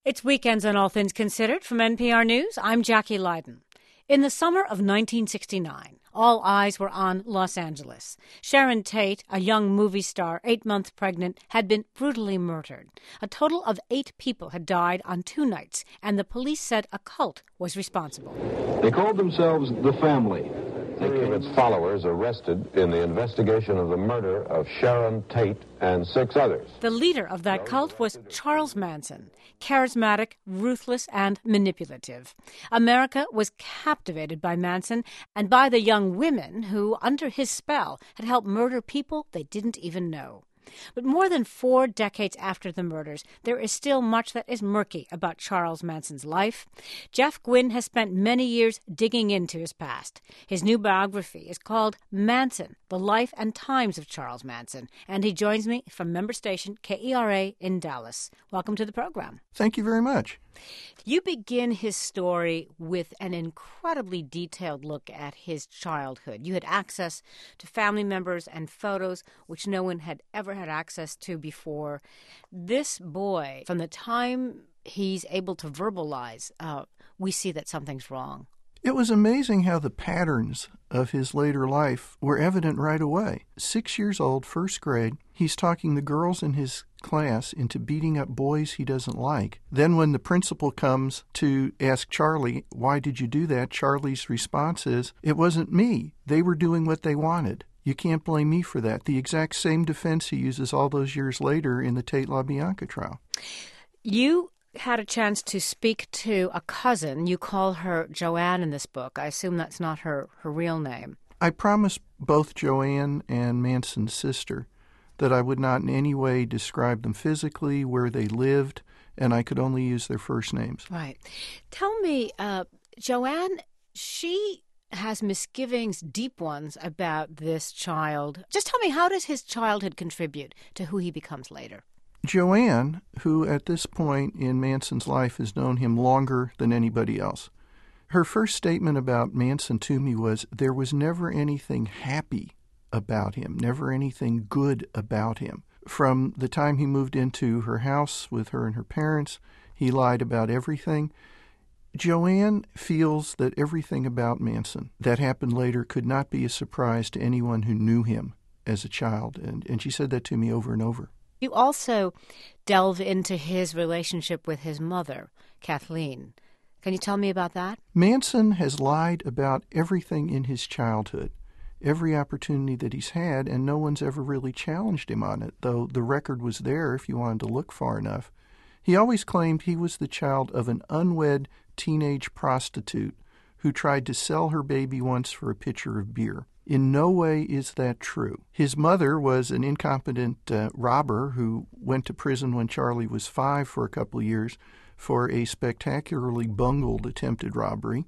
It's Weekends on All Things Considered from NPR News. I'm Jackie Leiden. In the summer of 1969, all eyes were on Los Angeles. Sharon Tate, a young movie star, 8 months pregnant, had been brutally murdered. A total of 8 people had died on 2 nights, and the police said a cult was responsible. They called themselves The Family. 3 of its followers arrested in the investigation of the murder of Sharon Tate and 6 others. The leader of that cult was Charles Manson, charismatic, ruthless, and manipulative. America was captivated by Manson and by the young women who, under his spell, had helped murder people they didn't even know. But more than 4 decades after the murders, there is still much that is murky about Charles Manson's life. Jeff Gwynne has spent many years digging into his past. His new biography is called Manson, The Life and Times of Charles Manson, and he joins me from member station KERA in Dallas. Welcome to the program. Thank you very much. You begin his story with an incredibly detailed look at his childhood. You had access to family members and photos which no one had ever had access to before. This boy, from the time he's able to verbalize, we see that something's wrong. It was amazing how the patterns of his later life were evident right away. 6 years old, first grade, he's talking the girls in his class into beating up boys he doesn't like. Then when the principal comes to ask Charlie, why did you do that? Charlie's response is, it wasn't me. They were doing what they wanted. You can't blame me for that. The exact same defense he uses all those years later in the Tate LaBianca trial. You had a chance to speak to a cousin. You call her Joanne in this book. I assume that's not her real name. I promised both Joanne and Manson's sister that I would not in any way describe them physically, where they lived, and I could only use their first names. Right. Tell me, Joanne, she has misgivings, deep ones, about this child. Just tell me, how does his childhood contribute to who he becomes later? Joanne, who at this point in Manson's life has known him longer than anybody else, her first statement about Manson to me was, there was never anything happy about him, never anything good about him. From the time he moved into her house with her and her parents, he lied about everything. Joanne feels that everything about Manson that happened later could not be a surprise to anyone who knew him as a child, and she said that to me over and over. You also delve into his relationship with his mother, Kathleen. Can you tell me about that? Manson has lied about everything in his childhood, every opportunity that he's had, and no one's ever really challenged him on it, though the record was there if you wanted to look far enough. He always claimed he was the child of an unwed teenage prostitute who tried to sell her baby once for a pitcher of beer. In no way is that true. His mother was an incompetent robber who went to prison when Charlie was 5 for a couple of years for a spectacularly bungled attempted robbery.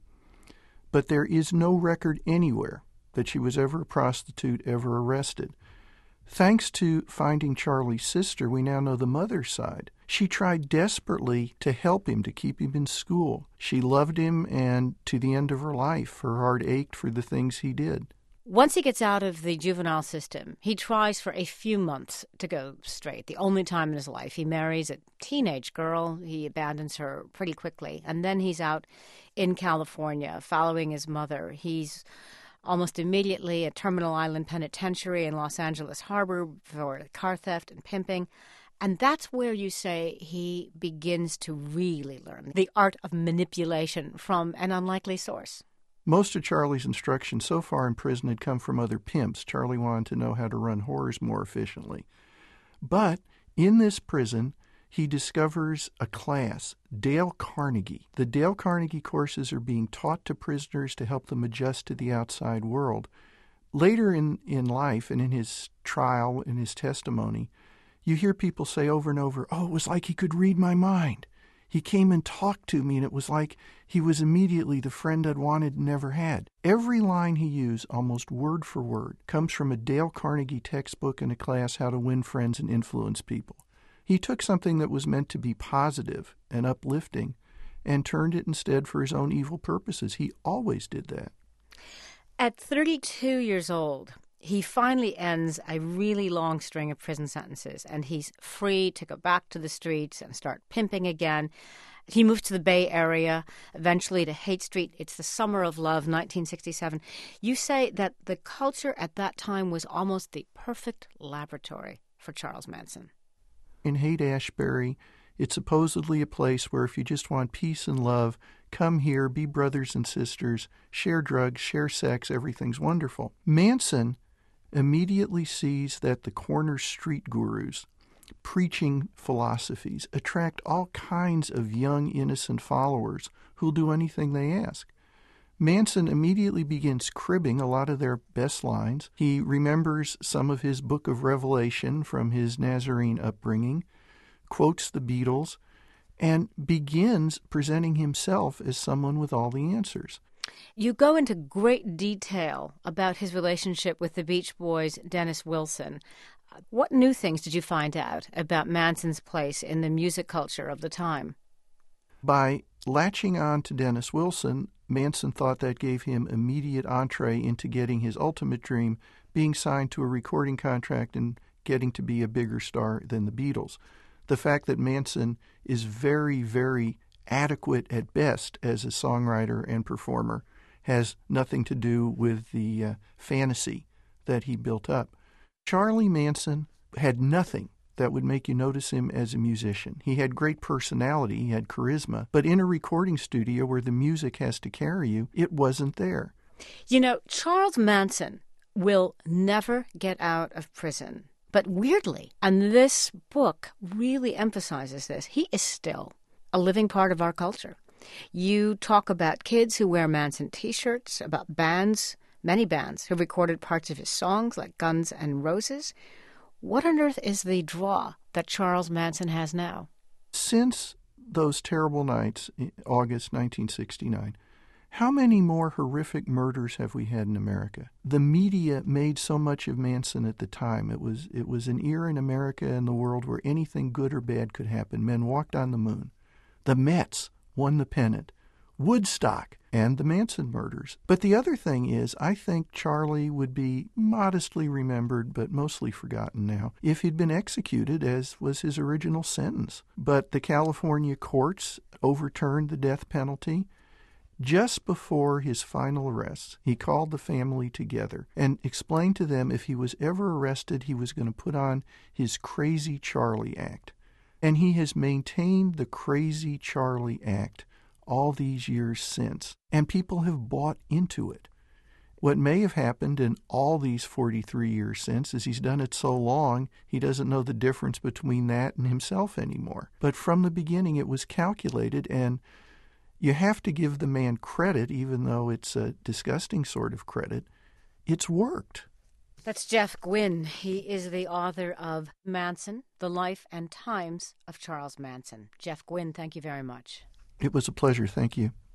But there is no record anywhere that she was ever a prostitute, ever arrested. Thanks to finding Charlie's sister, we now know the mother's side. She tried desperately to help him, to keep him in school. She loved him, and to the end of her life, her heart ached for the things he did. Once he gets out of the juvenile system, he tries for a few months to go straight, the only time in his life. He marries a teenage girl. He abandons her pretty quickly. And then he's out in California following his mother. He's almost immediately at Terminal Island Penitentiary in Los Angeles Harbor for car theft and pimping. And that's where you say he begins to really learn the art of manipulation from an unlikely source. Most of Charlie's instruction so far in prison had come from other pimps. Charlie wanted to know how to run whores more efficiently. But in this prison, he discovers a class, Dale Carnegie. The Dale Carnegie courses are being taught to prisoners to help them adjust to the outside world. Later in life and in his trial, in his testimony, you hear people say over and over, oh, it was like he could read my mind. He came and talked to me, and it was like he was immediately the friend I'd wanted and never had. Every line he used, almost word for word, comes from a Dale Carnegie textbook in a class, How to Win Friends and Influence People. He took something that was meant to be positive and uplifting and turned it instead for his own evil purposes. He always did that. At 32 years old, he finally ends a really long string of prison sentences, and he's free to go back to the streets and start pimping again. He moves to the Bay Area, eventually to Haight Street. It's the summer of love, 1967. You say that the culture at that time was almost the perfect laboratory for Charles Manson. In Haight-Ashbury, it's supposedly a place where if you just want peace and love, come here, be brothers and sisters, share drugs, share sex, everything's wonderful. Manson immediately sees that the corner street gurus preaching philosophies attract all kinds of young, innocent followers who'll do anything they ask. Manson immediately begins cribbing a lot of their best lines. He remembers some of his Book of Revelation from his Nazarene upbringing, quotes the Beatles, and begins presenting himself as someone with all the answers. You go into great detail about his relationship with the Beach Boys' Dennis Wilson. What new things did you find out about Manson's place in the music culture of the time? By latching on to Dennis Wilson, Manson thought that gave him immediate entree into getting his ultimate dream, being signed to a recording contract and getting to be a bigger star than the Beatles. The fact that Manson is very, very adequate at best as a songwriter and performer has nothing to do with the fantasy that he built up. Charlie Manson had nothing that would make you notice him as a musician. He had great personality, he had charisma, but in a recording studio where the music has to carry you, it wasn't there. You know, Charles Manson will never get out of prison. But weirdly, and this book really emphasizes this, he is still a living part of our culture. You talk about kids who wear Manson T-shirts, about bands, many bands, who recorded parts of his songs like Guns N' Roses. What on earth is the draw that Charles Manson has now? Since those terrible nights in August 1969, how many more horrific murders have we had in America? The media made so much of Manson at the time. It was an era in America and the world where anything good or bad could happen. Men walked on the moon. The Mets won the pennant. Woodstock and the Manson murders. But the other thing is, I think Charlie would be modestly remembered, but mostly forgotten now, if he'd been executed, as was his original sentence. But the California courts overturned the death penalty. Just before his final arrest, he called the family together and explained to them if he was ever arrested, he was going to put on his Crazy Charlie Act. And he has maintained the Crazy Charlie Act all these years since, and people have bought into it. What may have happened in all these 43 years since is he's done it so long, he doesn't know the difference between that and himself anymore. But from the beginning, it was calculated, and you have to give the man credit, even though it's a disgusting sort of credit. It's worked. That's Jeff Gwynne. He is the author of Manson, The Life and Times of Charles Manson. Jeff Gwynne, thank you very much. It was a pleasure. Thank you.